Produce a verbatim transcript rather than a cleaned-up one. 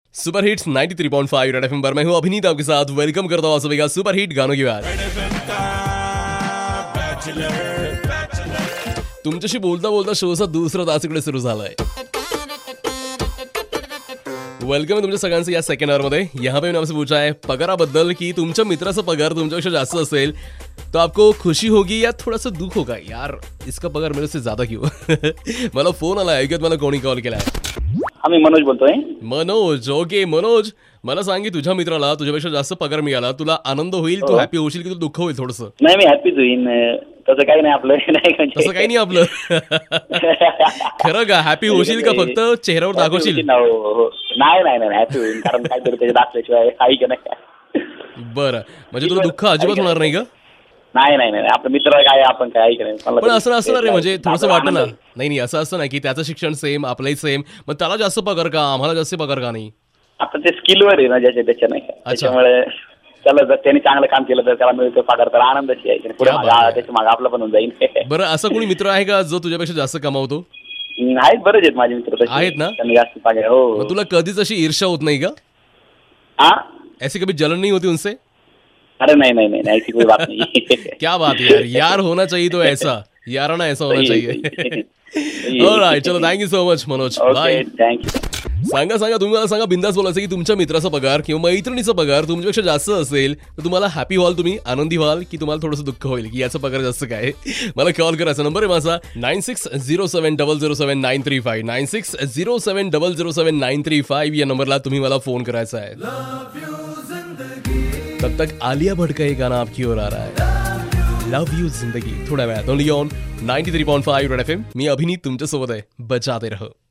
Super hits ninety three point five Red FM पर मैं हूं अभिनीत आपके साथ वेलकम करता हूं आप सभी का सुपर हिट गानों की बात। तुमच्याशी बोलता बोलता शोचा दुसरा तास इकडे सुरू झालाय। वेलकम आहे तुमच्या सगळ्यांचं या सेकंड आवर मध्ये। यहाँ पे मैंने आपसे पूछा है पगाराबद्दल की तुमच्या मित्राचा पगार तुमच्यापेक्षा जास्त असेल तो आपको खुशी होगी या थोड़ा सा दुख होगा, यार इसका पगार मेरे से ज्यादा क्यों। मला फोन आला ऐकत मला कोणी कॉल केलाय। आम्ही मनोज बोलतोय। मनोज, ओके मनोज, मला सांग की तुझ्या मित्राला तुझ्यापेक्षा जास्त पगार मिळाला, तुला आनंद होईल, तू हॅपी होशील की तुला दुःख होईल थोडंसं? नाही मी हॅपीच होईन, तसं काही नाही आपलं नाही म्हणजे तसं काही नाही आपलं। खरं का हॅपी होशील का फक्त चेहऱ्यावर दाखवशील? नाही नाही नाही हॅपी होईन, कारण काहीतरी त्याच्या दाखल्याशिवाय आहे की नाही। बरं, म्हणजे तुला दुःख अजिबात होणार नाही का? नाही नाही नाही आपलं मित्र काय आपण काय ऐक नाही। पण असं असणार रे, म्हणजे थोडंसं वाटतं ना, नाही नाही असं असतं ना की त्याचं शिक्षण सेम आपलंही सेम, मग त्याला जास्त पगार का आम्हाला जास्त पगार का नाही? आता ते स्किलवर आहे ना ज्याच्या त्याच्या नाही, त्याच्यामुळे त्याला जर त्यांनी चांगलं काम केलं तर त्याला मिळतो पगार, तर आनंदाची आहे पुढे त्याच्या मागे आपलं पण होऊन जाईल। बरं, असं कोणी मित्र आहे का जो तुझ्यापेक्षा जास्त कमावतो? आहेत, बरेच आहेत माझे मित्र आहेत ना, त्यांनी जास्त पगार। हो, तुला कधीच अशी ईर्ष्या होत नाही का? हाँ ऐसी कभी जलन नहीं होती उनसे? अरे नहीं नहीं नहीं ऐसी कोई बात नहीं। क्या बात है यार, यार होना चाहिए तो ऐसा, याराना ऐसा होना चाहिए। ऑलराइट, चलो thank you so much Manoj, bye. Thank you. सांगा सांगा तुम्ही मला सांगा, बिंदास बोलायचं की तुमच्या मित्राचा पगार किंवा मैत्रिणीचा पगार तुमच्यापेक्षा जास्त असेल तर तुम्हाला हॅपी व्हाल, तुम्ही आनंदी व्हाल की तुम्हाला थोडंसं दुःख होईल की याचा पगार जास्त काय? मला कॉल करायचा नंबर आहे माझा nine six zero seven double zero seven nine three five nine six zero seven double zero seven nine three five या नंबरला तुम्ही मला फोन करायचा आहे। तब तक आलिया भट्ट का ये गाना आपकी ओर आ रहा है, लव यू जिंदगी, थोड्या वेळात only on ninety three point five Red FM. मी अभिनीत तुमच्या सोबत आहे, बजाते रहो।